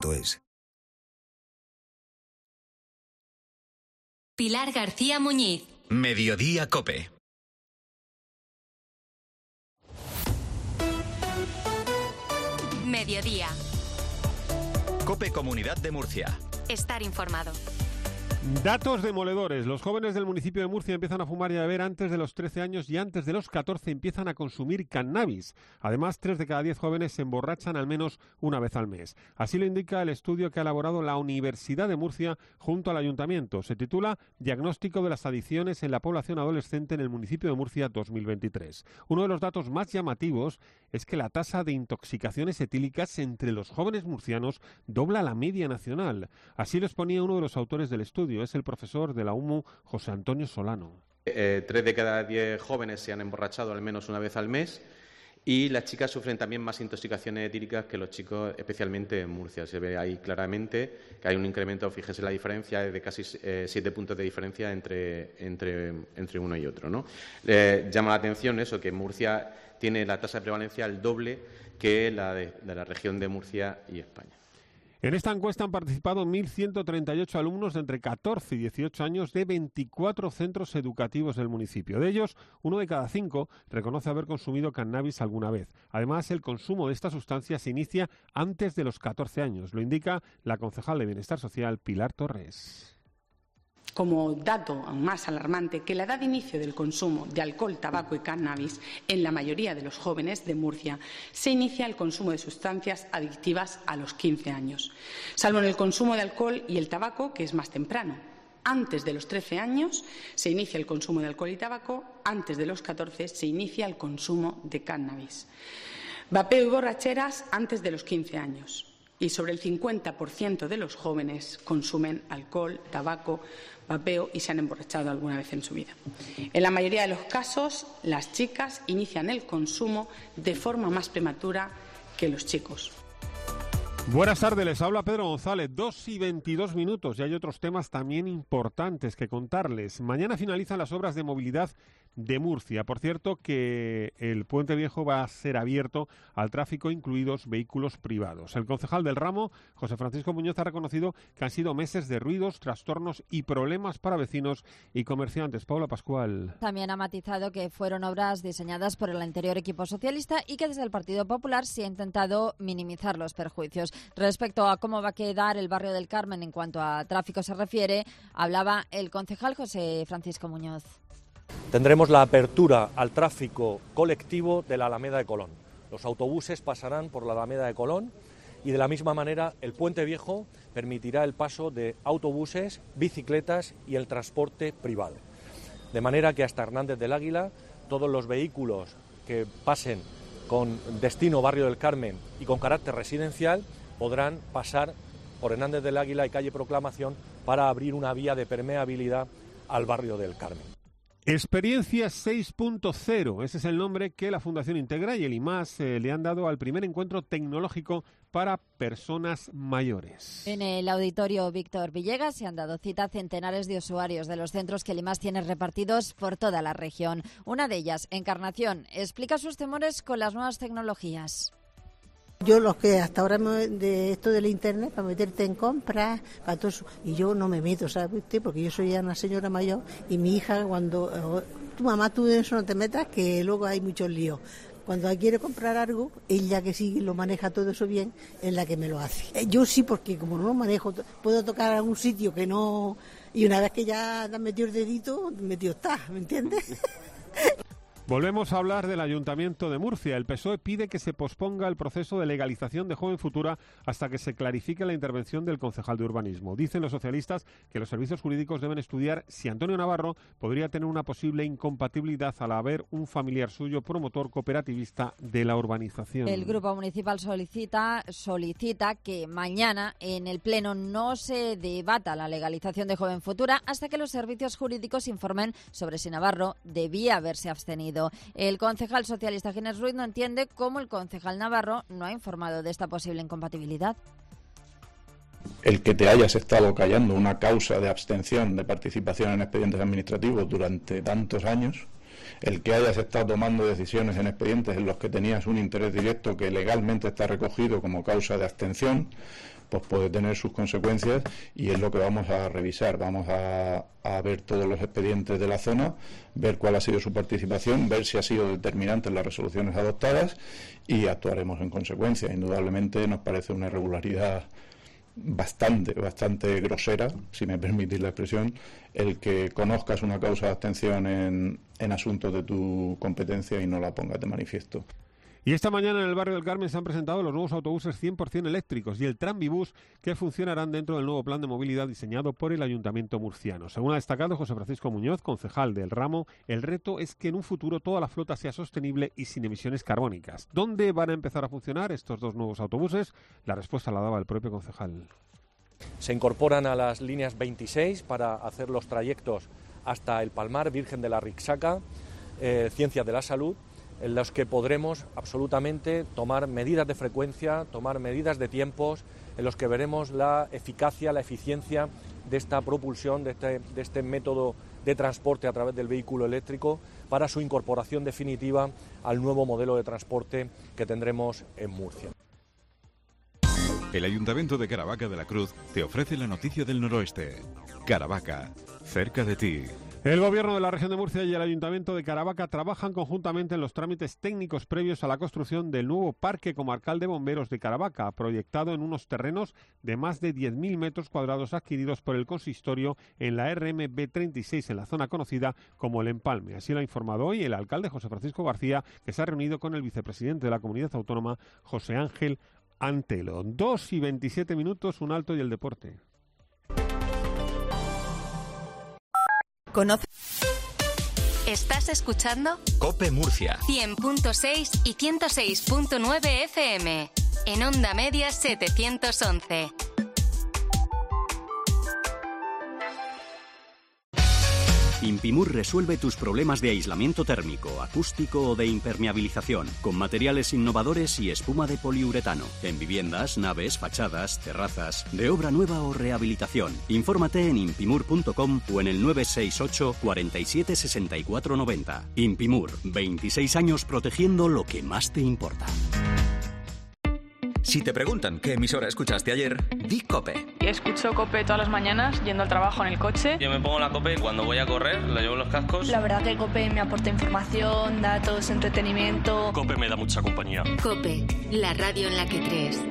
Pilar García Muñiz. Mediodía COPE. Mediodía. COPE Comunidad de Murcia. Estar informado. Datos demoledores. Los jóvenes del municipio de Murcia empiezan a fumar y a beber antes de los 13 años y antes de los 14 empiezan a consumir cannabis. Además, 3 de cada 10 jóvenes se emborrachan al menos una vez al mes. Así lo indica el estudio que ha elaborado la Universidad de Murcia junto al Ayuntamiento. Se titula Diagnóstico de las adicciones en la población adolescente en el municipio de Murcia 2023. Uno de los datos más llamativos es que la tasa de intoxicaciones etílicas entre los jóvenes murcianos dobla la media nacional. Así lo exponía uno de los autores del estudio. Es el profesor de la UMU, José Antonio Solano. 3 de cada 10 jóvenes se han emborrachado al menos una vez al mes y las chicas sufren también más intoxicaciones etílicas que los chicos, especialmente en Murcia. Se ve ahí claramente que hay un incremento, fíjese la diferencia, de casi 7 puntos de diferencia entre uno y otro, ¿no? Llama la atención eso, que Murcia tiene la tasa de prevalencia el doble que la de la región de Murcia y España. En esta encuesta han participado 1.138 alumnos de entre 14 y 18 años de 24 centros educativos del municipio. De ellos, 1 de cada 5 reconoce haber consumido cannabis alguna vez. Además, el consumo de esta sustancia se inicia antes de los 14 años. Lo indica la concejal de Bienestar Social, Pilar Torres. Como dato aún más alarmante, que la edad de inicio del consumo de alcohol, tabaco y cannabis en la mayoría de los jóvenes de Murcia se inicia el consumo de sustancias adictivas a los 15 años, salvo en el consumo de alcohol y el tabaco, que es más temprano. Antes de los 13 años se inicia el consumo de alcohol y tabaco, antes de los 14 se inicia el consumo de cannabis. Vapeo y borracheras antes de los 15 años. Y sobre el 50% de los jóvenes consumen alcohol, tabaco, vapeo y se han emborrachado alguna vez en su vida. En la mayoría de los casos, las chicas inician el consumo de forma más prematura que los chicos. Buenas tardes, les habla Pedro González, 2:22 y hay otros temas también importantes que contarles. Mañana finalizan las obras de movilidad de Murcia. Por cierto, que el Puente Viejo va a ser abierto al tráfico, incluidos vehículos privados. El concejal del ramo, José Francisco Muñoz, ha reconocido que han sido meses de ruidos, trastornos y problemas para vecinos y comerciantes. Paula Pascual. También ha matizado que fueron obras diseñadas por el anterior equipo socialista y que desde el Partido Popular se ha intentado minimizar los perjuicios. Respecto a cómo va a quedar el barrio del Carmen en cuanto a tráfico se refiere, hablaba el concejal José Francisco Muñoz. Tendremos la apertura al tráfico colectivo de la Alameda de Colón. Los autobuses pasarán por la Alameda de Colón y de la misma manera el Puente Viejo permitirá el paso de autobuses, bicicletas y el transporte privado. De manera que hasta Hernández del Águila todos los vehículos que pasen con destino Barrio del Carmen y con carácter residencial podrán pasar por Hernández del Águila y calle Proclamación para abrir una vía de permeabilidad al Barrio del Carmen. Experiencia 6.0, ese es el nombre que la Fundación Integra y el IMAS le han dado al primer encuentro tecnológico para personas mayores. En el auditorio Víctor Villegas se han dado cita a centenares de usuarios de los centros que el IMAS tiene repartidos por toda la región. Una de ellas, Encarnación, explica sus temores con las nuevas tecnologías. Yo los que hasta ahora de esto del internet, para meterte en compras, para todo eso, y yo no me meto, ¿sabe usted? Porque yo soy ya una señora mayor y mi hija cuando, tu mamá, tú de eso no te metas, que luego hay muchos líos. Cuando quiere comprar algo, ella que sí lo maneja todo eso bien, es la que me lo hace. Yo sí, porque como no lo manejo, puedo tocar a un sitio que no, y una vez que ya te has metido el dedito, metido está, ¿me entiendes? Volvemos a hablar del Ayuntamiento de Murcia. El PSOE pide que se posponga el proceso de legalización de Joven Futura hasta que se clarifique la intervención del concejal de urbanismo. Dicen los socialistas que los servicios jurídicos deben estudiar si Antonio Navarro podría tener una posible incompatibilidad al haber un familiar suyo promotor cooperativista de la urbanización. El Grupo Municipal solicita que mañana en el Pleno no se debata la legalización de Joven Futura hasta que los servicios jurídicos informen sobre si Navarro debía haberse abstenido. El concejal socialista Ginés Ruiz no entiende cómo el concejal Navarro no ha informado de esta posible incompatibilidad. El que te hayas estado callando una causa de abstención de participación en expedientes administrativos durante tantos años el que hayas estado tomando decisiones en expedientes en los que tenías un interés directo que legalmente está recogido como causa de abstención, pues puede tener sus consecuencias, y es lo que vamos a revisar. Vamos a ver todos los expedientes de la zona, ver cuál ha sido su participación, ver si ha sido determinante en las resoluciones adoptadas, y actuaremos en consecuencia. Indudablemente nos parece una irregularidad bastante grosera, si me permitís la expresión, el que conozcas una causa de abstención en asuntos de tu competencia y no la pongas de manifiesto. Y esta mañana en el barrio del Carmen se han presentado los nuevos autobuses 100% eléctricos y el Tranvibús, que funcionarán dentro del nuevo plan de movilidad diseñado por el Ayuntamiento murciano. Según ha destacado José Francisco Muñoz, concejal del ramo, el reto es que en un futuro toda la flota sea sostenible y sin emisiones carbónicas. ¿Dónde van a empezar a funcionar estos dos nuevos autobuses? La respuesta la daba el propio concejal. Se incorporan a las líneas 26 para hacer los trayectos hasta el Palmar, Virgen de la Rixaca, Ciencias de la Salud, en los que podremos absolutamente tomar medidas de frecuencia, tomar medidas de tiempos, en los que veremos la eficacia, la eficiencia de esta propulsión, de este método de transporte a través del vehículo eléctrico, para su incorporación definitiva al nuevo modelo de transporte que tendremos en Murcia. El Ayuntamiento de Caravaca de la Cruz te ofrece la noticia del noroeste. Caravaca, cerca de ti. El Gobierno de la Región de Murcia y el Ayuntamiento de Caravaca trabajan conjuntamente en los trámites técnicos previos a la construcción del nuevo Parque Comarcal de Bomberos de Caravaca, proyectado en unos terrenos de más de 10.000 metros cuadrados adquiridos por el consistorio en la RMB 36, en la zona conocida como El Empalme. Así lo ha informado hoy el alcalde José Francisco García, que se ha reunido con el vicepresidente de la Comunidad Autónoma, José Ángel Antelo. 2:27, un alto y el deporte. ¿Estás escuchando? COPE Murcia 100.6 y 106.9 FM. En Onda Media 711. Impimur resuelve tus problemas de aislamiento térmico, acústico o de impermeabilización, con materiales innovadores y espuma de poliuretano, en viviendas, naves, fachadas, terrazas, de obra nueva o rehabilitación. Infórmate en impimur.com o en el 968 47 64 90. Impimur, 26 años protegiendo lo que más te importa. Si te preguntan qué emisora escuchaste ayer, di COPE. Escucho COPE todas las mañanas yendo al trabajo en el coche. Yo me pongo la COPE cuando voy a correr, la llevo en los cascos. La verdad que COPE me aporta información, datos, entretenimiento. COPE me da mucha compañía. COPE, la radio en la que crees.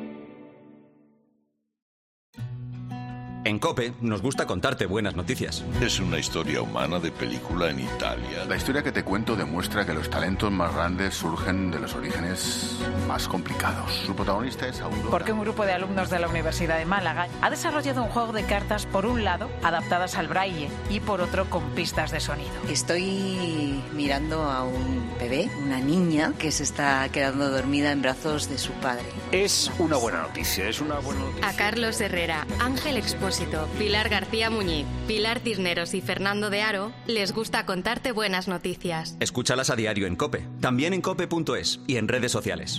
En COPE nos gusta contarte buenas noticias. Es una historia humana de película en Italia. La historia que te cuento demuestra que los talentos más grandes surgen de los orígenes más complicados. Su protagonista es Aurora. Porque un grupo de alumnos de la Universidad de Málaga ha desarrollado un juego de cartas, por un lado, adaptadas al braille y por otro, con pistas de sonido. Estoy mirando a un bebé, una niña, que se está quedando dormida en brazos de su padre. Es una buena noticia, A Carlos Herrera, Ángel Expósito, Pilar García Muñiz, Pilar Cisneros y Fernando de Aro les gusta contarte buenas noticias. Escúchalas a diario en COPE, también en cope.es y en redes sociales.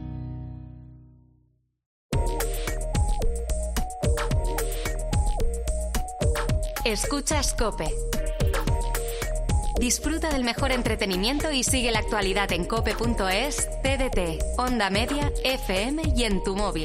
Escuchas COPE. Disfruta del mejor entretenimiento y sigue la actualidad en cope.es, TDT, Onda Media, FM y en tu móvil.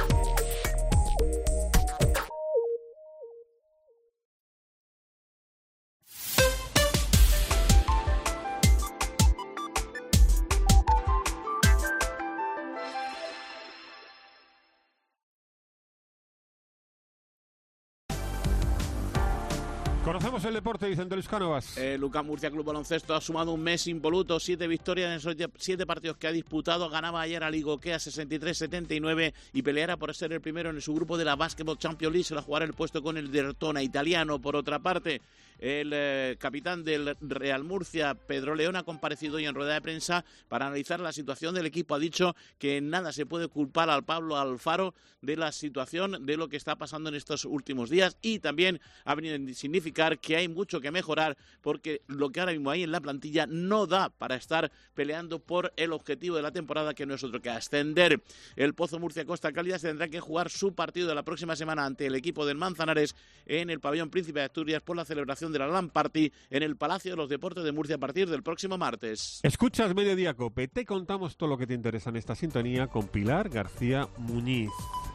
Conocemos el deporte, Vicente Luis Cánovas. Lucas Murcia Club Baloncesto ha sumado un mes impoluto, 7 victorias en esos 7 partidos que ha disputado. Ganaba ayer a Ligokea 63-79 y peleará por ser el primero en su grupo de la Basketball Champions League. Se la jugará el puesto con el Dertona italiano. Por otra parte, el capitán del Real Murcia, Pedro León, ha comparecido hoy en rueda de prensa para analizar la situación del equipo. Ha dicho que en nada se puede culpar al Pablo Alfaro de la situación, de lo que está pasando en estos últimos días, y también ha significado recalcar que hay mucho que mejorar porque lo que ahora mismo hay en la plantilla no da para estar peleando por el objetivo de la temporada, que no es otro que ascender. El Pozo Murcia Costa Cálida tendrá que jugar su partido de la próxima semana ante el equipo del Manzanares en el pabellón Príncipe de Asturias por la celebración de la LAN Party en el Palacio de los Deportes de Murcia a partir del próximo martes. Escuchas Mediodía COPE, te contamos todo lo que te interesa en esta sintonía con Pilar García Muñiz.